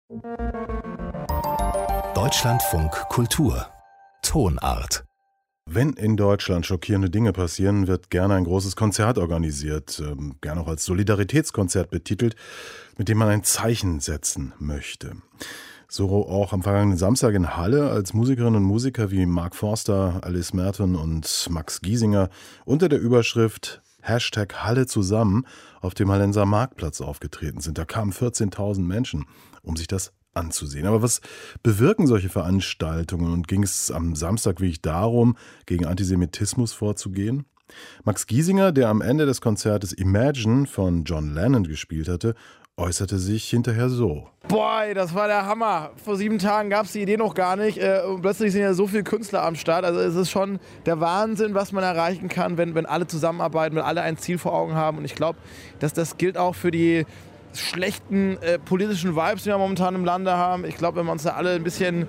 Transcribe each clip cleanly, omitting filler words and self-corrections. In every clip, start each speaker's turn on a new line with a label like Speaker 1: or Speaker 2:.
Speaker 1: Deutschlandfunk Kultur Tonart.
Speaker 2: Wenn in Deutschland schockierende Dinge passieren, wird gerne ein großes Konzert organisiert, gerne auch als Solidaritätskonzert betitelt, mit dem man ein Zeichen setzen möchte. So auch am vergangenen Samstag in Halle, als Musikerinnen und Musiker wie Mark Forster, Alice Merton und Max Giesinger unter der Überschrift #Halle zusammen auf dem Hallenser Marktplatz aufgetreten sind. Da kamen 14.000 Menschen, um sich das anzusehen. Aber was bewirken solche Veranstaltungen und ging es am Samstag wirklich darum, gegen Antisemitismus vorzugehen? Max Giesinger, der am Ende des Konzertes Imagine von John Lennon gespielt hatte, äußerte sich hinterher so.
Speaker 3: Boah, das war der Hammer. Vor 7 Tagen gab es die Idee noch gar nicht. Und plötzlich sind ja so viele Künstler am Start. Also es ist schon der Wahnsinn, was man erreichen kann, wenn alle zusammenarbeiten, wenn alle ein Ziel vor Augen haben. Und ich glaube, dass das gilt auch für die schlechten politischen Vibes, die wir momentan im Lande haben. Ich glaube, wenn wir uns da alle ein bisschen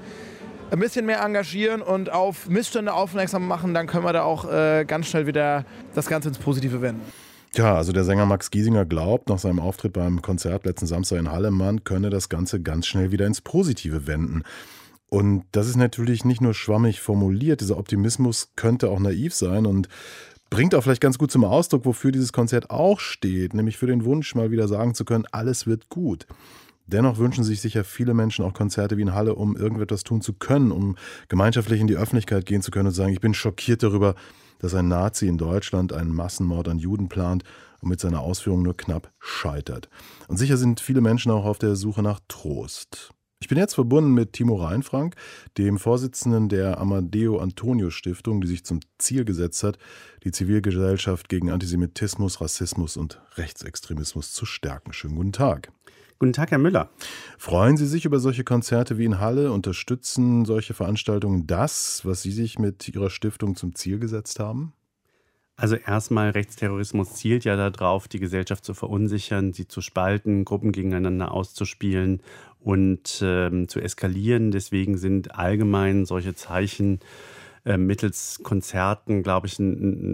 Speaker 3: mehr engagieren und auf Missstände aufmerksam machen, dann können wir da auch ganz schnell wieder das Ganze ins Positive wenden.
Speaker 2: Ja, also der Sänger Max Giesinger glaubt, nach seinem Auftritt beim Konzert letzten Samstag in Halle, man könne das Ganze ganz schnell wieder ins Positive wenden. Und das ist natürlich nicht nur schwammig formuliert, dieser Optimismus könnte auch naiv sein und bringt auch vielleicht ganz gut zum Ausdruck, wofür dieses Konzert auch steht, nämlich für den Wunsch, mal wieder sagen zu können, alles wird gut. Dennoch wünschen sich sicher viele Menschen auch Konzerte wie in Halle, um irgendetwas tun zu können, um gemeinschaftlich in die Öffentlichkeit gehen zu können und zu sagen, ich bin schockiert darüber, dass ein Nazi in Deutschland einen Massenmord an Juden plant und mit seiner Ausführung nur knapp scheitert. Und sicher sind viele Menschen auch auf der Suche nach Trost. Ich bin jetzt verbunden mit Timo Reinfrank, dem Vorsitzenden der Amadeo Antonio Stiftung, die sich zum Ziel gesetzt hat, die Zivilgesellschaft gegen Antisemitismus, Rassismus und Rechtsextremismus zu stärken. Schönen guten Tag.
Speaker 4: Guten Tag, Herr Müller.
Speaker 2: Freuen Sie sich über solche Konzerte wie in Halle? Unterstützen solche Veranstaltungen das, was Sie sich mit Ihrer Stiftung zum Ziel gesetzt haben?
Speaker 4: Also erstmal, Rechtsterrorismus zielt ja darauf, die Gesellschaft zu verunsichern, sie zu spalten, Gruppen gegeneinander auszuspielen und zu eskalieren. Deswegen sind allgemein solche Zeichen mittels Konzerten, glaube ich,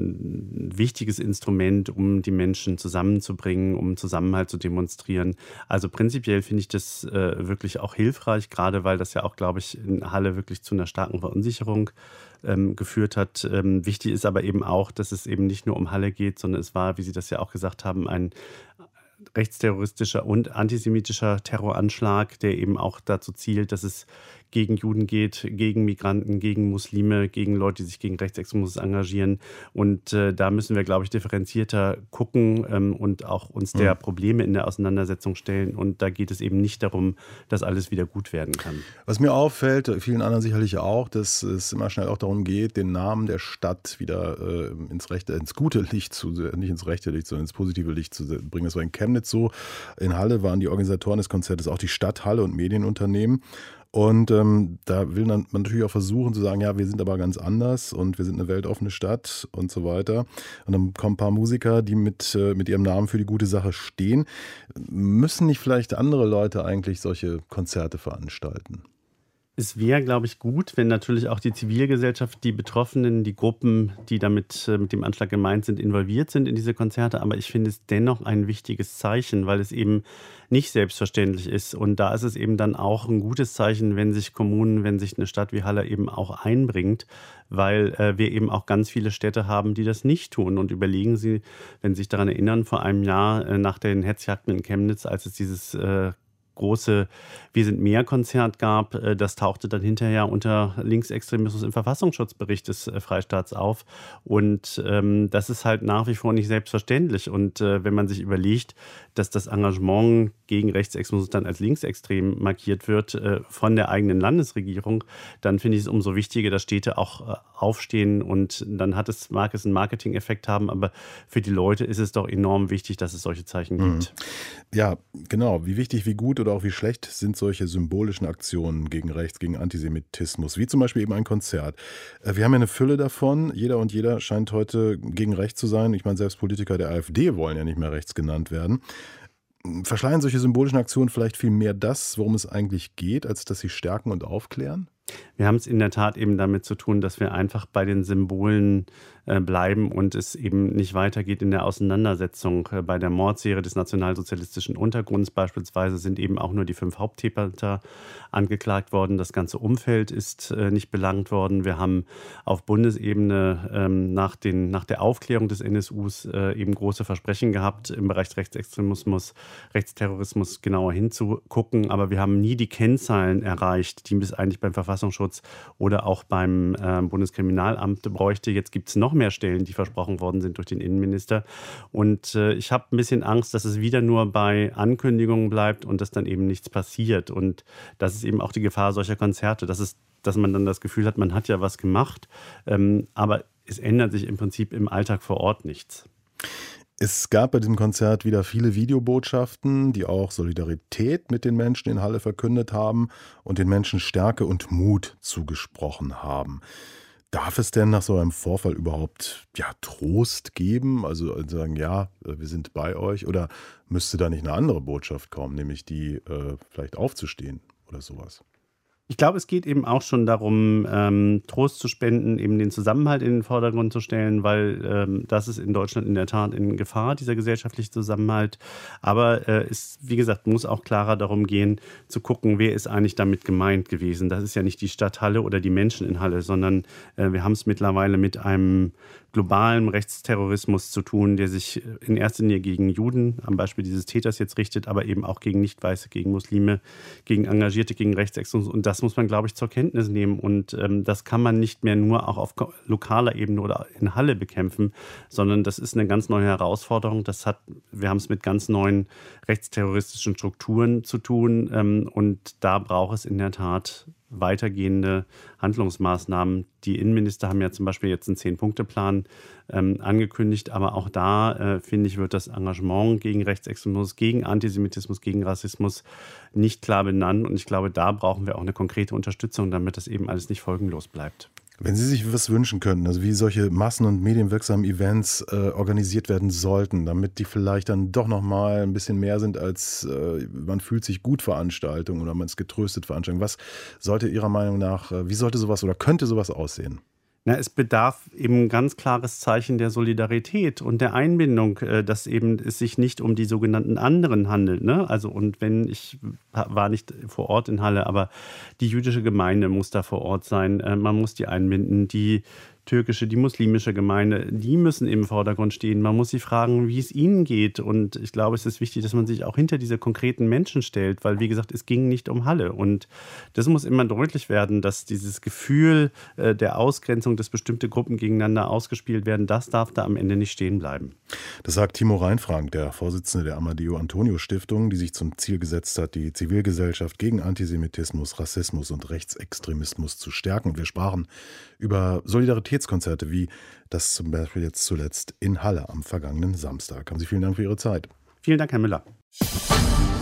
Speaker 4: ein wichtiges Instrument, um die Menschen zusammenzubringen, um Zusammenhalt zu demonstrieren. Also prinzipiell finde ich das wirklich auch hilfreich, gerade weil das ja auch, glaube ich, in Halle wirklich zu einer starken Verunsicherung geführt hat. Wichtig ist aber eben auch, dass es eben nicht nur um Halle geht, sondern es war, wie Sie das ja auch gesagt haben, ein rechtsterroristischer und antisemitischer Terroranschlag, der eben auch dazu zielt, dass es gegen Juden geht, gegen Migranten, gegen Muslime, gegen Leute, die sich gegen Rechtsextremismus engagieren. Und da müssen wir, glaube ich, differenzierter gucken und auch uns der Probleme in der Auseinandersetzung stellen. Und da geht es eben nicht darum, dass alles wieder gut werden kann.
Speaker 2: Was mir auffällt, vielen anderen sicherlich auch, dass es immer schnell auch darum geht, den Namen der Stadt wieder ins gute Licht nicht ins rechte Licht, sondern ins positive Licht zu bringen. Das war in Chemnitz so. In Halle waren die Organisatoren des Konzertes auch die Stadt Halle und Medienunternehmen. Und da will man natürlich auch versuchen zu sagen, ja, wir sind aber ganz anders und wir sind eine weltoffene Stadt und so weiter. Und dann kommen ein paar Musiker, die mit ihrem Namen für die gute Sache stehen. Müssen nicht vielleicht andere Leute eigentlich solche Konzerte veranstalten?
Speaker 4: Es wäre, glaube ich, gut, wenn natürlich auch die Zivilgesellschaft, die Betroffenen, die Gruppen, die damit mit dem Anschlag gemeint sind, involviert sind in diese Konzerte. Aber ich finde es dennoch ein wichtiges Zeichen, weil es eben nicht selbstverständlich ist. Und da ist es eben dann auch ein gutes Zeichen, wenn sich Kommunen, wenn sich eine Stadt wie Halle eben auch einbringt, weil wir eben auch ganz viele Städte haben, die das nicht tun. Und überlegen Sie, wenn Sie sich daran erinnern, vor einem Jahr nach den Hetzjagden in Chemnitz, als es dieses große Wir sind mehr Konzert gab. Das tauchte dann hinterher unter Linksextremismus im Verfassungsschutzbericht des Freistaats auf. Und das ist halt nach wie vor nicht selbstverständlich. Und wenn man sich überlegt, dass das Engagement gegen Rechtsextremismus dann als linksextrem markiert wird von der eigenen Landesregierung, dann finde ich es umso wichtiger, dass Städte auch aufstehen. Und dann mag es einen Marketing-Effekt haben, aber für die Leute ist es doch enorm wichtig, dass es solche Zeichen gibt.
Speaker 2: Ja, genau. Wie wichtig, wie gut oder auch wie schlecht sind solche symbolischen Aktionen gegen Rechts, gegen Antisemitismus, wie zum Beispiel eben ein Konzert. Wir haben ja eine Fülle davon. Jeder und jeder scheint heute gegen rechts zu sein. Ich meine, selbst Politiker der AfD wollen ja nicht mehr rechts genannt werden. Verschleiern solche symbolischen Aktionen vielleicht viel mehr das, worum es eigentlich geht, als dass sie stärken und aufklären?
Speaker 4: Wir haben es in der Tat eben damit zu tun, dass wir einfach bei den Symbolen bleiben und es eben nicht weitergeht in der Auseinandersetzung. Bei der Mordserie des nationalsozialistischen Untergrunds beispielsweise sind eben auch nur die 5 Haupttäter angeklagt worden. Das ganze Umfeld ist nicht belangt worden. Wir haben auf Bundesebene nach der Aufklärung des NSUs eben große Versprechen gehabt, im Bereich Rechtsextremismus, Rechtsterrorismus genauer hinzugucken. Aber wir haben nie die Kennzahlen erreicht, die es eigentlich beim Verfassungsschutz oder auch beim Bundeskriminalamt bräuchte. Jetzt gibt es noch mehr Stellen, die versprochen worden sind durch den Innenminister. Und ich habe ein bisschen Angst, dass es wieder nur bei Ankündigungen bleibt und dass dann eben nichts passiert. Und das ist eben auch die Gefahr solcher Konzerte, dass man dann das Gefühl hat, man hat ja was gemacht, aber es ändert sich im Prinzip im Alltag vor Ort nichts.
Speaker 2: Es gab bei diesem Konzert wieder viele Videobotschaften, die auch Solidarität mit den Menschen in Halle verkündet haben und den Menschen Stärke und Mut zugesprochen haben. Darf es denn nach so einem Vorfall überhaupt Trost geben? Also sagen, ja, wir sind bei euch? Oder müsste da nicht eine andere Botschaft kommen, nämlich die vielleicht aufzustehen oder sowas?
Speaker 4: Ich glaube, es geht eben auch schon darum, Trost zu spenden, eben den Zusammenhalt in den Vordergrund zu stellen, weil das ist in Deutschland in der Tat in Gefahr, dieser gesellschaftliche Zusammenhalt. Aber es, wie gesagt, muss auch klarer darum gehen, zu gucken, wer ist eigentlich damit gemeint gewesen. Das ist ja nicht die Stadt Halle oder die Menschen in Halle, sondern wir haben es mittlerweile mit einem globalen Rechtsterrorismus zu tun, der sich in erster Linie gegen Juden, am Beispiel dieses Täters jetzt richtet, aber eben auch gegen Nicht-Weiße, gegen Muslime, gegen Engagierte, gegen Rechtsextremismus. Und das muss man, glaube ich, zur Kenntnis nehmen. Und das kann man nicht mehr nur auch auf lokaler Ebene oder in Halle bekämpfen, sondern das ist eine ganz neue Herausforderung. Wir haben es mit ganz neuen rechtsterroristischen Strukturen zu tun. Und da braucht es in der Tat weitergehende Handlungsmaßnahmen. Die Innenminister haben ja zum Beispiel jetzt einen 10-Punkte-Plan angekündigt, aber auch da, finde ich, wird das Engagement gegen Rechtsextremismus, gegen Antisemitismus, gegen Rassismus nicht klar benannt. Und ich glaube, da brauchen wir auch eine konkrete Unterstützung, damit das eben alles nicht folgenlos bleibt.
Speaker 2: Wenn Sie sich was wünschen könnten, also wie solche massen- und medienwirksamen Events organisiert werden sollten, damit die vielleicht dann doch nochmal ein bisschen mehr sind als man fühlt sich gut Veranstaltungen oder man ist getröstet Veranstaltungen. Was sollte Ihrer Meinung nach, wie sollte sowas oder könnte sowas aussehen?
Speaker 4: Es bedarf eben ein ganz klares Zeichen der Solidarität und der Einbindung, dass eben es sich nicht um die sogenannten anderen handelt. Ne? Also ich war nicht vor Ort in Halle, aber die jüdische Gemeinde muss da vor Ort sein. Man muss die einbinden, die türkische, die muslimische Gemeinde, die müssen im Vordergrund stehen. Man muss sie fragen, wie es ihnen geht. Und ich glaube, es ist wichtig, dass man sich auch hinter diese konkreten Menschen stellt, weil, wie gesagt, es ging nicht um Halle. Und das muss immer deutlich werden, dass dieses Gefühl der Ausgrenzung, dass bestimmte Gruppen gegeneinander ausgespielt werden, das darf da am Ende nicht stehen bleiben.
Speaker 2: Das sagt Timo Reinfrank, der Vorsitzende der Amadeo Antonio Stiftung, die sich zum Ziel gesetzt hat, die Zivilgesellschaft gegen Antisemitismus, Rassismus und Rechtsextremismus zu stärken. Wir sprachen über Solidaritätskonzerte wie das zum Beispiel jetzt zuletzt in Halle am vergangenen Samstag. Haben Sie vielen Dank für Ihre Zeit.
Speaker 4: Vielen Dank, Herr Müller.